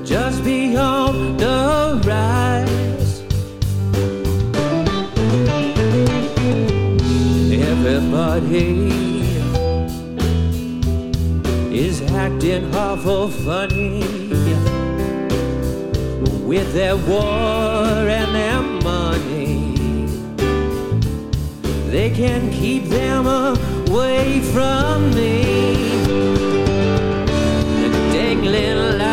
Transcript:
just beyond the rise. Everybody is acting awful funny with their war and their money. They can keep them away from me, dangling